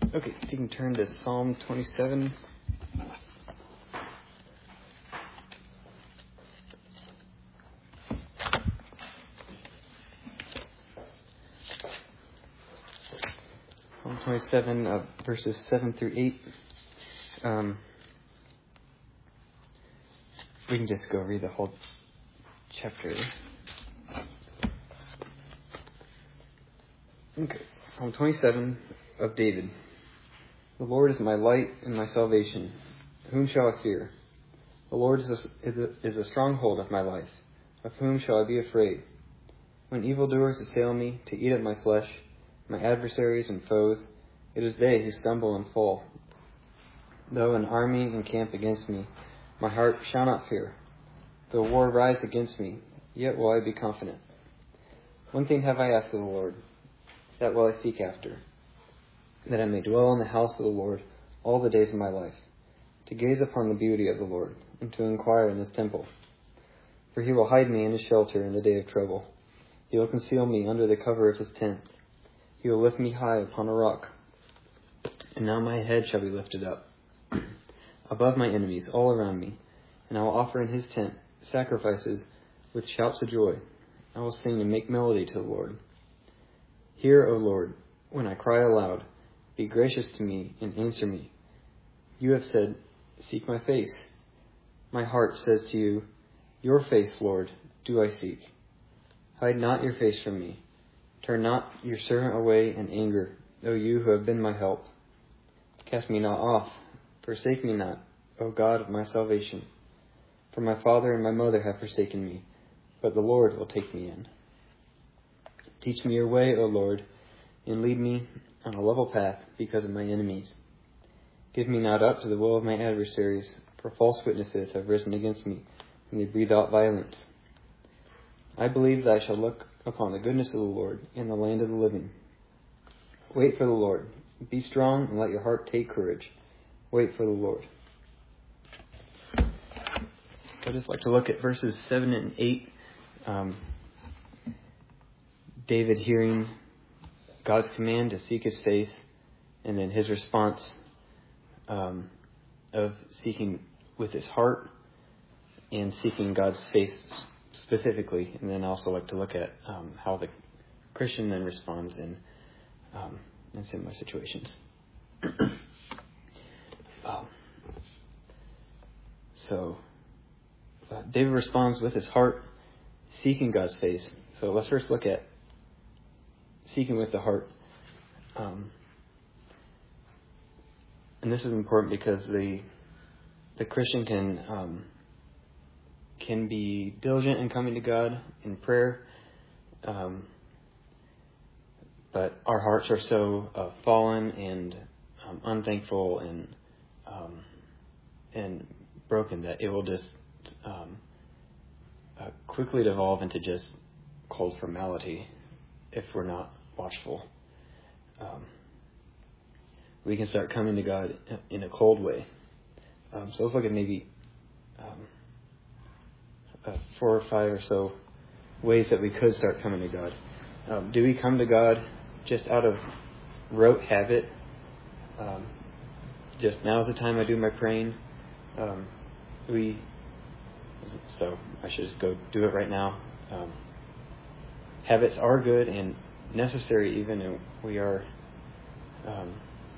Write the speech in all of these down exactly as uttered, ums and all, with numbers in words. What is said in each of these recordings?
Okay, if you can turn to Psalm twenty-seven. Psalm twenty-seven, uh, verses seven through eight. Um, we can just go read the whole chapter. Okay, Psalm twenty-seven of David. The Lord is my light and my salvation. Whom shall I fear? The Lord is a, is a stronghold of my life. Of whom shall I be afraid? When evildoers assail me to eat up my flesh, my adversaries and foes, it is they who stumble and fall. Though an army encamp against me, my heart shall not fear. Though war rise against me, yet will I be confident. One thing have I asked of the Lord, that will I seek after, that I may dwell in the house of the Lord all the days of my life, to gaze upon the beauty of the Lord, and to inquire in his temple. For he will hide me in his shelter in the day of trouble. He will conceal me under the cover of his tent. He will lift me high upon a rock. And now my head shall be lifted up above my enemies all around me, and I will offer in his tent sacrifices with shouts of joy. I will sing and make melody to the Lord. Hear, O Lord, when I cry aloud. Be gracious to me and answer me. You have said, seek my face. My heart says to you, your face, Lord, do I seek. Hide not your face from me. Turn not your servant away in anger, O you who have been my help. Cast me not off. Forsake me not, O God of my salvation. For my father and my mother have forsaken me, but the Lord will take me in. Teach me your way, O Lord, and lead me on a level path because of my enemies. Give me not up to the will of my adversaries, for false witnesses have risen against me, and they breathe out violence. I believe that I shall look upon the goodness of the Lord in the land of the living. Wait for the Lord. Be strong and let your heart take courage. Wait for the Lord. I'd just like to look at verses seven and eight. Um, David hearing God's command to seek his face, and then his response um, of seeking with his heart and seeking God's face specifically. And then I also like to look at um, how the Christian then responds in um, in similar situations. um, so uh, David responds with his heart, seeking God's face. So let's first look at seeking with the heart. Um, and this is important because the the Christian can um, can be diligent in coming to God in prayer, um, but our hearts are so uh, fallen and um, unthankful and um, and broken that it will just um, uh, quickly devolve into just cold formality if we're not watchful. Um, we can start coming to God in a cold way. Um, so let's look at maybe um, uh, four or five or so ways that we could start coming to God. Um, do we come to God just out of rote habit? Um, just now's the time I do my praying. Um, we so I should just go do it right now. Um, habits are good and necessary, even if we are um,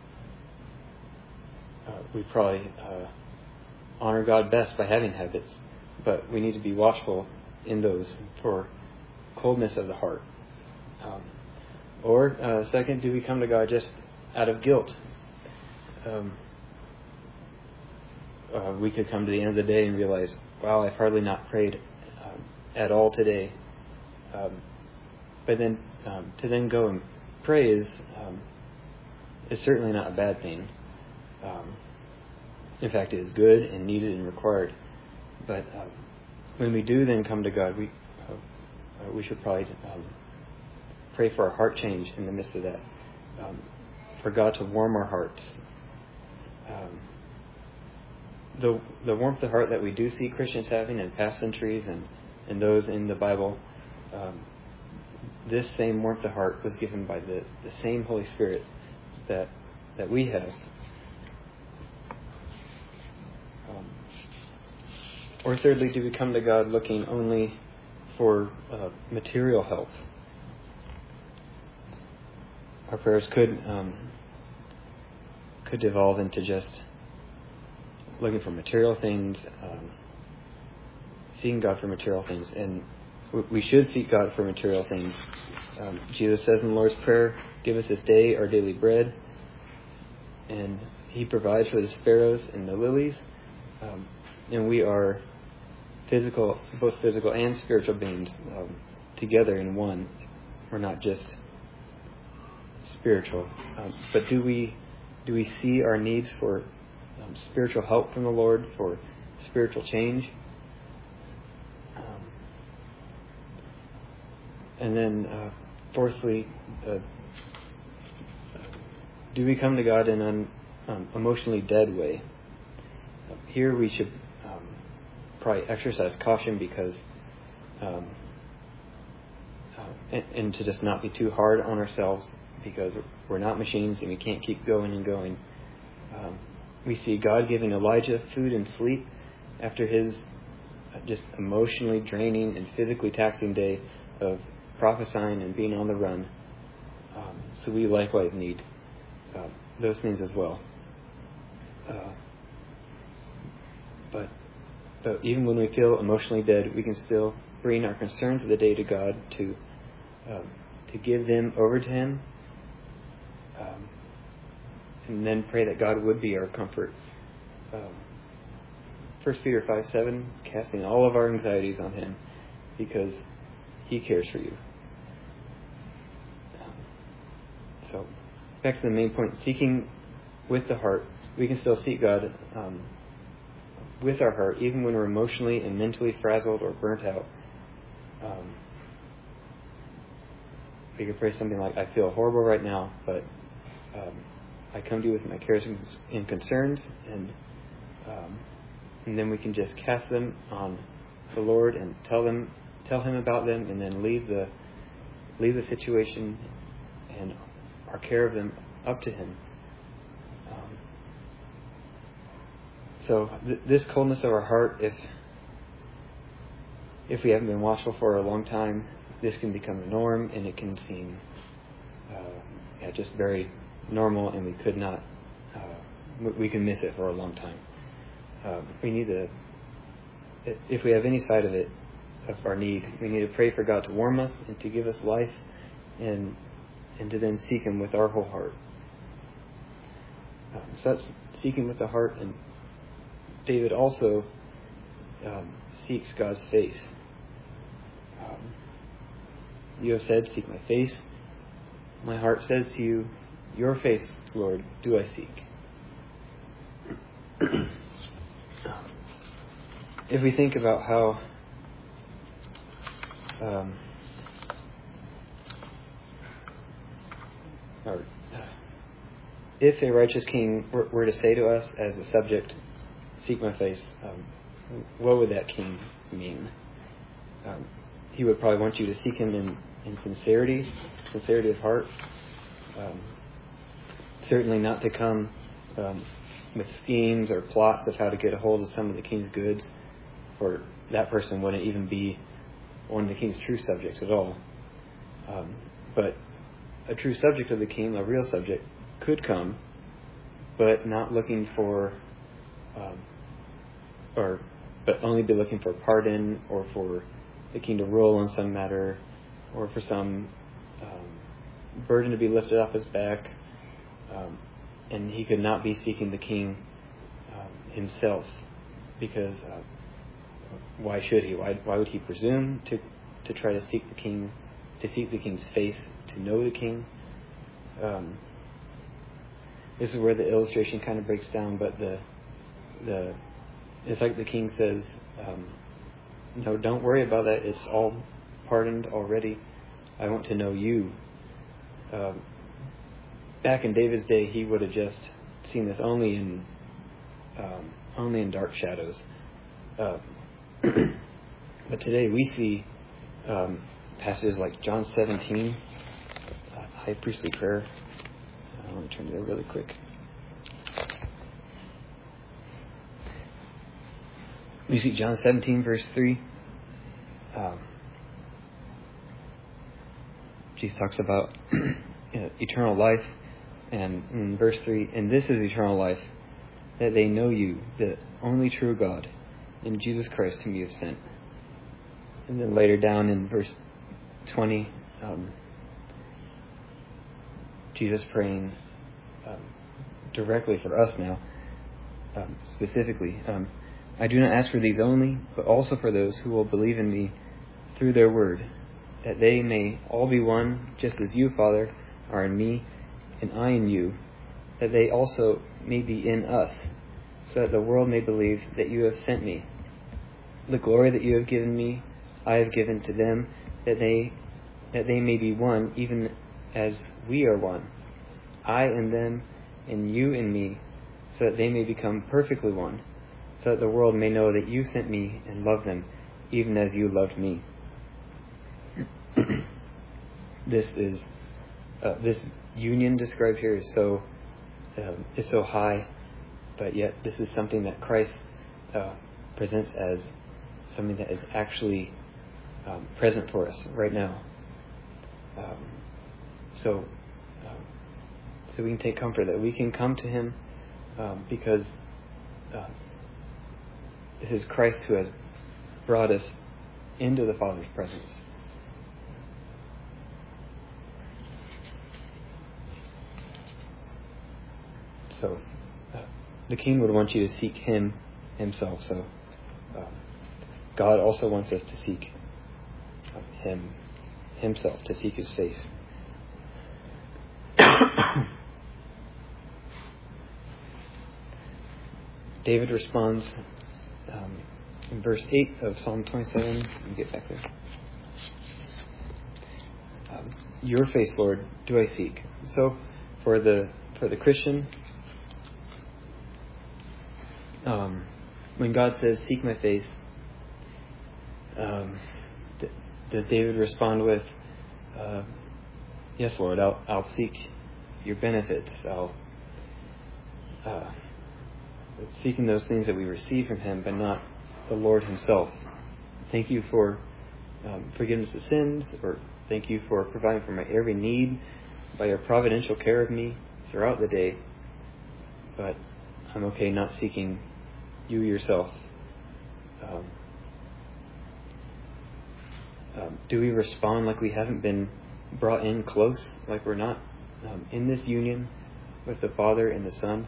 uh, we probably uh, honor God best by having habits, but we need to be watchful in those for coldness of the heart. Um, or uh, second, do we come to God just out of guilt? Um, uh, we could come to the end of the day and realize, wow, I've hardly not prayed um, at all today. Um, but then um, to then go and pray is um, is certainly not a bad thing. Um, in fact, it is good and needed and required. But um, when we do then come to God, we uh, uh, we should probably um, pray for a heart change in the midst of that, um, for God to warm our hearts. Um, the the warmth of heart that we do see Christians having in past centuries and, and those in the Bible, um, this same warmth of heart was given by the, the same Holy Spirit that that we have. Um, or thirdly, do we come to God looking only for uh, material help? Our prayers could um, could devolve into just looking for material things, um, seeking God for material things, and we should seek God for material things. Um, Jesus says in the Lord's Prayer, "Give us this day our daily bread," and He provides for the sparrows and the lilies. Um, and we are physical, both physical and spiritual beings, um, together in one. We're not just spiritual. Um, but do we do we see our needs for um, spiritual help from the Lord, for spiritual change? Um, and then, uh, fourthly, uh, do we come to God in an um, emotionally dead way? Uh, here we should um, probably exercise caution because, um, uh, and, and to just not be too hard on ourselves, because we're not machines and we can't keep going and going. Um, we see God giving Elijah food and sleep after his uh, just emotionally draining and physically taxing day of prophesying and being on the run. Um, so we likewise need uh, those things as well. Uh, but, but even when we feel emotionally dead, we can still bring our concerns of the day to God, to um, to give them over to Him. Um, and then pray that God would be our comfort. Um, First Peter five seven, casting all of our anxieties on Him because He cares for you. Um, so, back to the main point, seeking with the heart. We can still seek God um, with our heart, even when we're emotionally and mentally frazzled or burnt out. Um, we could pray something like, "I feel horrible right now, but Um, I come to you with my cares and concerns," and um, and then we can just cast them on the Lord and tell them, tell Him about them, and then leave the leave the situation and our care of them up to Him. Um, so th- this coldness of our heart, if if we haven't been watchful for a long time, this can become a norm, and it can seem uh, yeah, just very normal, and we could not, uh, we can miss it for a long time. Uh, we need to, if we have any side of it, of our need, we need to pray for God to warm us and to give us life, and and to then seek Him with our whole heart. Um, so that's seeking with the heart, and David also um, seeks God's face. Um, you have said, "Seek my face." My heart says to you, "Your face, Lord, do I seek." If we think about how um, or if a righteous king were, were to say to us as a subject, "Seek my face," um, what would that king mean? Um, he would probably want you to seek him in, in sincerity, sincerity of heart. Um, certainly not to come um, with schemes or plots of how to get a hold of some of the king's goods, for that person wouldn't even be one of the king's true subjects at all. Um, but a true subject of the king, a real subject, could come, but not looking for, um, or but only be looking for pardon, or for the king to rule on some matter, or for some um, burden to be lifted off his back. Um, and he could not be seeking the king um, himself, because uh, why should he? Why why would he presume to to try to seek the king, to seek the king's face, to know the king? Um, this is where the illustration kind of breaks down. But the the it's like the king says, um, "No, don't worry about that. It's all pardoned already. I want to know you." Um, back in David's day, he would have just seen this only in um, only in dark shadows. Uh, but today we see um, passages like John seventeen, uh, high priestly prayer. Uh, let me turn there really quick. You see John seventeen, verse three. Um, Jesus talks about you know, eternal life. And in verse three, and this is eternal life, that they know you, the only true God, and Jesus Christ whom you have sent. And then later down in verse twenty, um, Jesus praying um, directly for us now, um, specifically. Um, I do not ask for these only, but also for those who will believe in me through their word, that they may all be one, just as you, Father, are in me, and I in you, that they also may be in us, so that the world may believe that you have sent me. The glory that you have given me, I have given to them, that they that they may be one, even as we are one. I in them, and you in me, so that they may become perfectly one, so that the world may know that you sent me and loved them, even as you loved me. This is uh, this union described here is so um, is so high, but yet this is something that Christ uh, presents as something that is actually um, present for us right now. Um, so, um, so we can take comfort that we can come to Him um, because uh, it is Christ who has brought us into the Father's presence. So, uh, the King would want you to seek Him Himself. So, uh, God also wants us to seek uh, Him Himself, to seek His face. David responds um, in verse eight of Psalm twenty-seven. Let me get back there. Um, Your face, Lord, do I seek. So, for the for the Christian, um, when God says, "Seek my face," um, th- does David respond with, uh, "Yes, Lord, I'll I'll seek your benefits. I'll." Uh, seeking those things that we receive from Him, but not the Lord Himself. Thank you for um, forgiveness of sins, or thank you for providing for my every need by your providential care of me throughout the day. But I'm okay not seeking you yourself. Um, um, do we respond like we haven't been brought in close, like we're not um, in this union with the Father and the Son?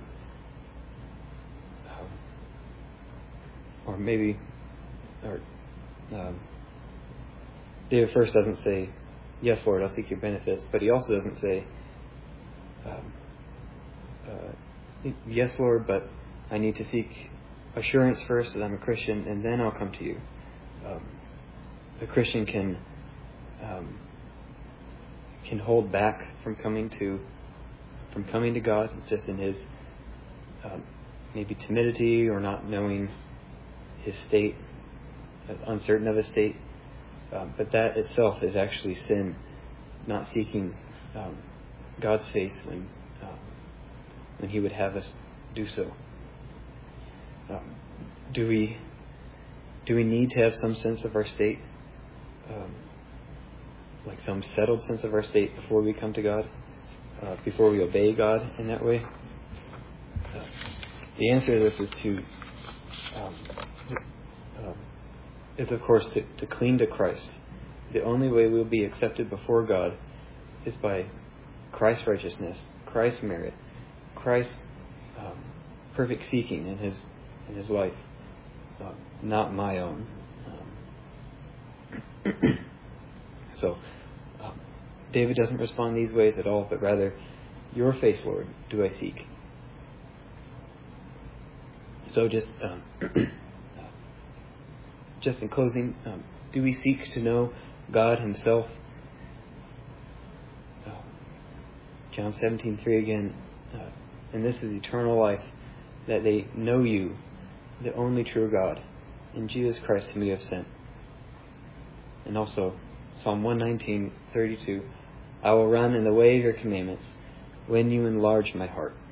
Or maybe, or um, David first doesn't say, "Yes, Lord, I'll seek your benefits," but he also doesn't say, um, uh, "Yes, Lord, but I need to seek assurance first that I'm a Christian, and then I'll come to you." Um, the Christian can um, can hold back from coming to from coming to God, just in his um, maybe timidity or not knowing his state, uncertain of his state, um, but that itself is actually sin, not seeking um, God's face when um, when He would have us do so. Um, do we do we need to have some sense of our state, um, like some settled sense of our state before we come to God, uh, before we obey God in that way? Uh, the answer to this is to um, Um, is, of course, to, to cling to Christ. The only way we'll be accepted before God is by Christ's righteousness, Christ's merit, Christ's um, perfect seeking in His in His life, uh, not my own. Um, so, um, David doesn't respond these ways at all, but rather, "Your face, Lord, do I seek." So, just. Um, Just in closing, um, do we seek to know God Himself? Uh, John seventeen three again, uh, and this is eternal life, that they know you, the only true God, and Jesus Christ whom you have sent. And also Psalm one nineteen thirty-two, I will run in the way of your commandments, when you enlarge my heart.